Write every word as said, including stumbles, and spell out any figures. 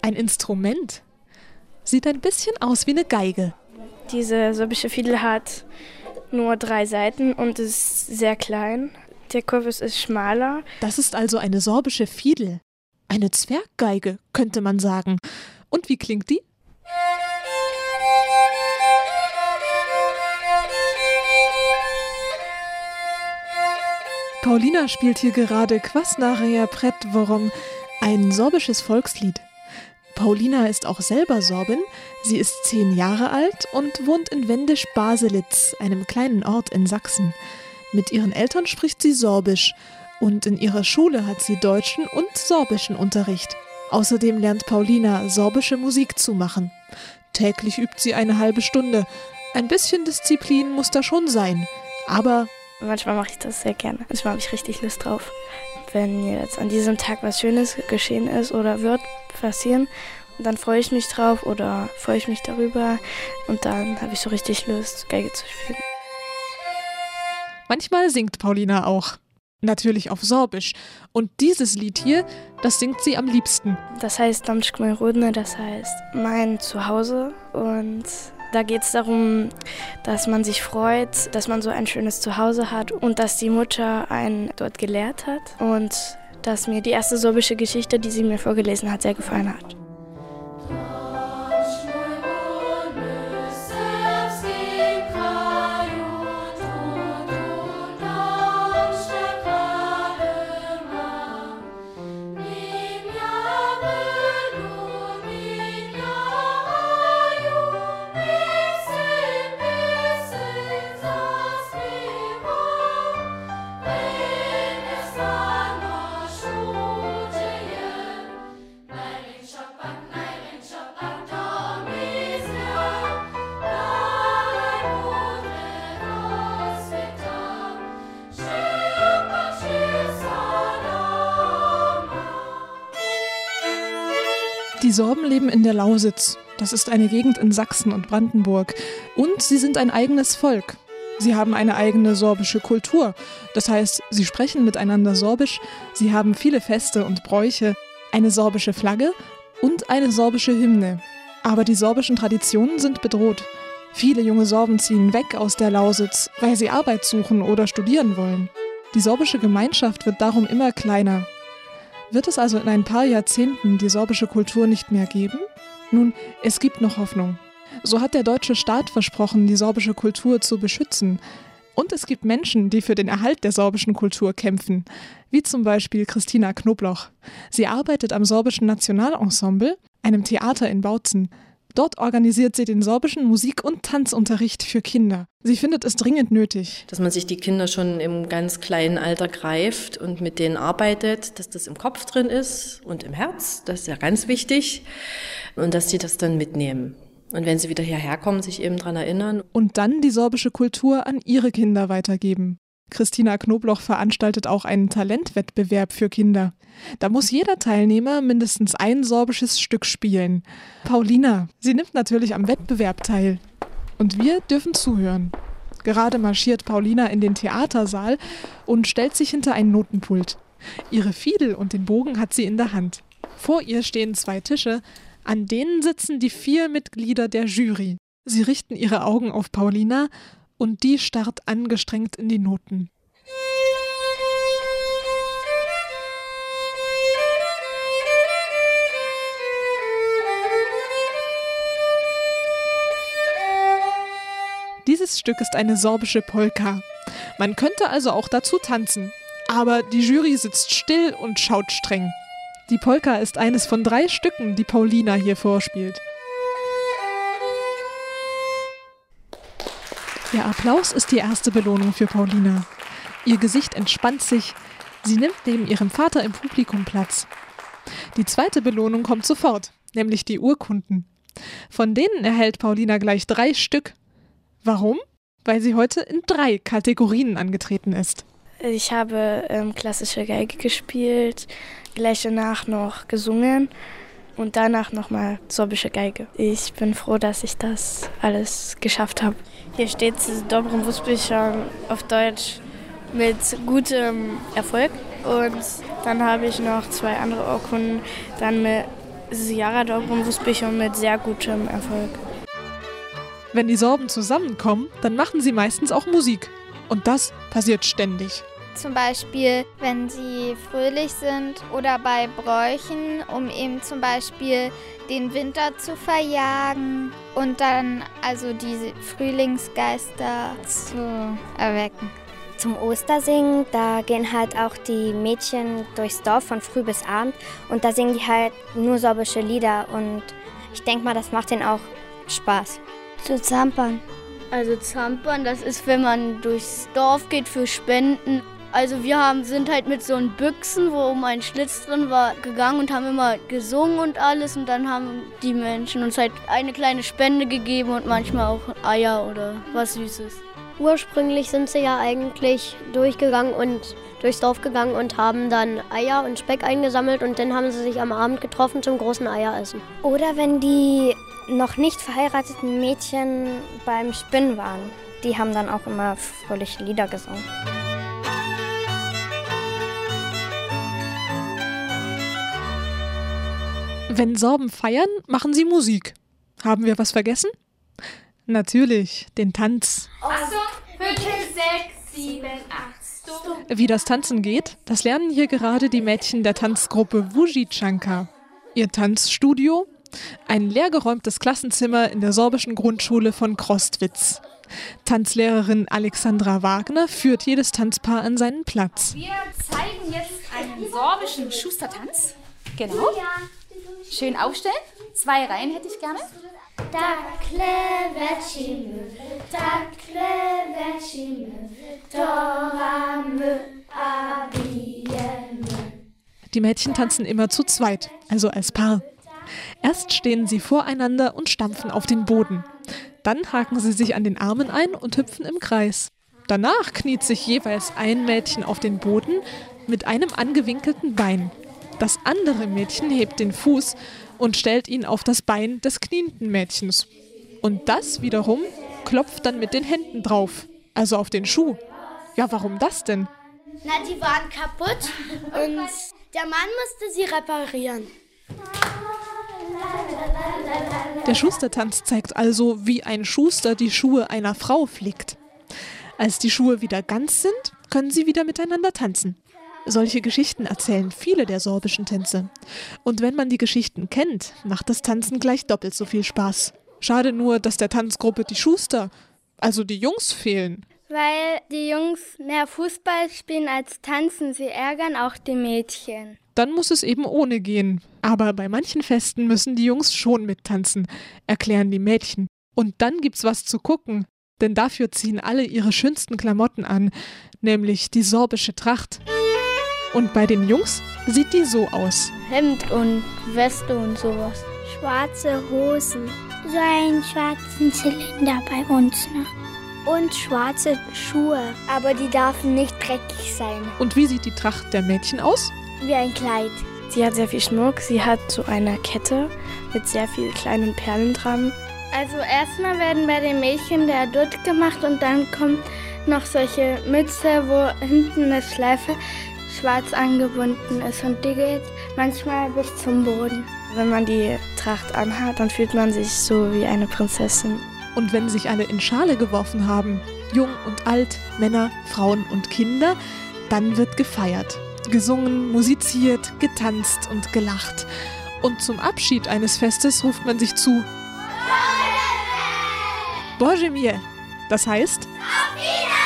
Ein Instrument? Sieht ein bisschen aus wie eine Geige. Diese sorbische Fiedel hat nur drei Saiten und ist sehr klein. Der Korpus ist schmaler. Das ist also eine sorbische Fiedel. Eine Zwerggeige, könnte man sagen. Und wie klingt die? Paulina spielt hier gerade Kvasnareja pred dvorom, ein sorbisches Volkslied. Paulina ist auch selber Sorbin. Sie ist zehn Jahre alt und wohnt in Wendisch-Baselitz, einem kleinen Ort in Sachsen. Mit ihren Eltern spricht sie Sorbisch und in ihrer Schule hat sie deutschen und sorbischen Unterricht. Außerdem lernt Paulina, sorbische Musik zu machen. Täglich übt sie eine halbe Stunde. Ein bisschen Disziplin muss da schon sein, aber... Manchmal mache ich das sehr gerne. Manchmal habe ich richtig Lust drauf. Wenn jetzt an diesem Tag was Schönes geschehen ist oder wird passieren, dann freue ich mich drauf oder freue ich mich darüber und dann habe ich so richtig Lust, Geige zu spielen. Manchmal singt Paulina auch. Natürlich auf Sorbisch. Und dieses Lied hier, das singt sie am liebsten. Das heißt Domčk moj rodne, das heißt mein Zuhause. Und da geht es darum, dass man sich freut, dass man so ein schönes Zuhause hat und dass die Mutter einen dort gelehrt hat. Und dass mir die erste sorbische Geschichte, die sie mir vorgelesen hat, sehr gefallen hat. Die Sorben leben in der Lausitz. Das ist eine Gegend in Sachsen und Brandenburg. Und sie sind ein eigenes Volk. Sie haben eine eigene sorbische Kultur. Das heißt, sie sprechen miteinander Sorbisch, sie haben viele Feste und Bräuche, eine sorbische Flagge und eine sorbische Hymne. Aber die sorbischen Traditionen sind bedroht. Viele junge Sorben ziehen weg aus der Lausitz, weil sie Arbeit suchen oder studieren wollen. Die sorbische Gemeinschaft wird darum immer kleiner. Wird es also in ein paar Jahrzehnten die sorbische Kultur nicht mehr geben? Nun, es gibt noch Hoffnung. So hat der deutsche Staat versprochen, die sorbische Kultur zu beschützen. Und es gibt Menschen, die für den Erhalt der sorbischen Kultur kämpfen, wie zum Beispiel Christina Knobloch. Sie arbeitet am Sorbischen Nationalensemble, einem Theater in Bautzen. Dort organisiert sie den sorbischen Musik- und Tanzunterricht für Kinder. Sie findet es dringend nötig, dass man sich die Kinder schon im ganz kleinen Alter greift und mit denen arbeitet, dass das im Kopf drin ist und im Herz, das ist ja ganz wichtig, und dass sie das dann mitnehmen. Und wenn sie wieder hierher kommen, sich eben daran erinnern. Und dann die sorbische Kultur an ihre Kinder weitergeben. Christina Knobloch veranstaltet auch einen Talentwettbewerb für Kinder. Da muss jeder Teilnehmer mindestens ein sorbisches Stück spielen. Paulina, sie nimmt natürlich am Wettbewerb teil. Und wir dürfen zuhören. Gerade marschiert Paulina in den Theatersaal und stellt sich hinter ein Notenpult. Ihre Fiedel und den Bogen hat sie in der Hand. Vor ihr stehen zwei Tische, an denen sitzen die vier Mitglieder der Jury. Sie richten ihre Augen auf Paulina und die starrt angestrengt in die Noten. Dieses Stück ist eine sorbische Polka. Man könnte also auch dazu tanzen. Aber die Jury sitzt still und schaut streng. Die Polka ist eines von drei Stücken, die Paulina hier vorspielt. Der Applaus ist die erste Belohnung für Paulina. Ihr Gesicht entspannt sich. Sie nimmt neben ihrem Vater im Publikum Platz. Die zweite Belohnung kommt sofort, nämlich die Urkunden. Von denen erhält Paulina gleich drei Stück. Warum? Weil sie heute in drei Kategorien angetreten ist. Ich habe ähm, klassische Geige gespielt, gleich danach noch gesungen und danach nochmal sorbische Geige. Ich bin froh, dass ich das alles geschafft habe. Hier steht Dobrym Uspěchem auf Deutsch mit gutem Erfolg. Und dann habe ich noch zwei andere Urkunden, dann mit z jara dobrą w uspěchu mit sehr gutem Erfolg. Wenn die Sorben zusammenkommen, dann machen sie meistens auch Musik. Und das passiert ständig. Zum Beispiel, wenn sie fröhlich sind oder bei Bräuchen, um eben zum Beispiel den Winter zu verjagen und dann also diese Frühlingsgeister zu erwecken. Zum Ostersingen, da gehen halt auch die Mädchen durchs Dorf von früh bis abend und da singen die halt nur sorbische Lieder und ich denke mal, das macht denen auch Spaß. Zu zampern. Also zampern, das ist, wenn man durchs Dorf geht für Spenden. Also wir haben, sind halt mit so einen Büchsen, wo oben ein Schlitz drin war, gegangen und haben immer gesungen und alles. Und dann haben die Menschen uns halt eine kleine Spende gegeben und manchmal auch Eier oder was Süßes. Ursprünglich sind sie ja eigentlich durchgegangen und durchs Dorf gegangen und haben dann Eier und Speck eingesammelt und dann haben sie sich am Abend getroffen zum großen Eieressen. Oder wenn die noch nicht verheirateten Mädchen beim Spinnen waren. Die haben dann auch immer fröhliche Lieder gesungen. Wenn Sorben feiern, machen sie Musik. Haben wir was vergessen? Natürlich, den Tanz. Achtung, fünf, sechs, sieben, acht. Wie das Tanzen geht, das lernen hier gerade die Mädchen der Tanzgruppe Wujitschanka. Ihr Tanzstudio? Ein leergeräumtes Klassenzimmer in der sorbischen Grundschule von Krostwitz. Tanzlehrerin Alexandra Wagner führt jedes Tanzpaar an seinen Platz. Wir zeigen jetzt einen sorbischen Schustertanz. Genau. Schön aufstellen. Zwei Reihen hätte ich gerne. Takhle lecimy, takhle lecimy, toramy, a bijemy. Die Mädchen tanzen immer zu zweit, also als Paar. Erst stehen sie voreinander und stampfen auf den Boden. Dann haken sie sich an den Armen ein und hüpfen im Kreis. Danach kniet sich jeweils ein Mädchen auf den Boden mit einem angewinkelten Bein. Das andere Mädchen hebt den Fuß und stellt ihn auf das Bein des knienden Mädchens. Und das wiederum klopft dann mit den Händen drauf, also auf den Schuh. Ja, warum das denn? Na, die waren kaputt und der Mann musste sie reparieren. Der Schustertanz zeigt also, wie ein Schuster die Schuhe einer Frau flickt. Als die Schuhe wieder ganz sind, können sie wieder miteinander tanzen. Solche Geschichten erzählen viele der sorbischen Tänze. Und wenn man die Geschichten kennt, macht das Tanzen gleich doppelt so viel Spaß. Schade nur, dass der Tanzgruppe die Schuster, also die Jungs, fehlen. Weil die Jungs mehr Fußball spielen als tanzen, sie ärgern auch die Mädchen. Dann muss es eben ohne gehen. Aber bei manchen Festen müssen die Jungs schon mittanzen, erklären die Mädchen. Und dann gibt's was zu gucken, denn dafür ziehen alle ihre schönsten Klamotten an, nämlich die sorbische Tracht. Und bei den Jungs sieht die so aus. Hemd und Weste und sowas. Schwarze Hosen, so einen schwarzen Zylinder bei uns noch. Und schwarze Schuhe, aber die dürfen nicht dreckig sein. Und wie sieht die Tracht der Mädchen aus? Wie ein Kleid. Sie hat sehr viel Schmuck, sie hat so eine Kette mit sehr vielen kleinen Perlen dran. Also erstmal werden bei den Mädchen der Dutt gemacht und dann kommt noch solche Mütze, wo hinten eine Schleife schwarz angebunden ist und die geht manchmal bis zum Boden. Wenn man die Tracht anhat, dann fühlt man sich so wie eine Prinzessin. Und wenn sich alle in Schale geworfen haben, jung und alt, Männer, Frauen und Kinder, dann wird gefeiert. Gesungen, musiziert, getanzt und gelacht. Und zum Abschied eines Festes ruft man sich zu Boże mnie! Das heißt, Auf Wiedersehen!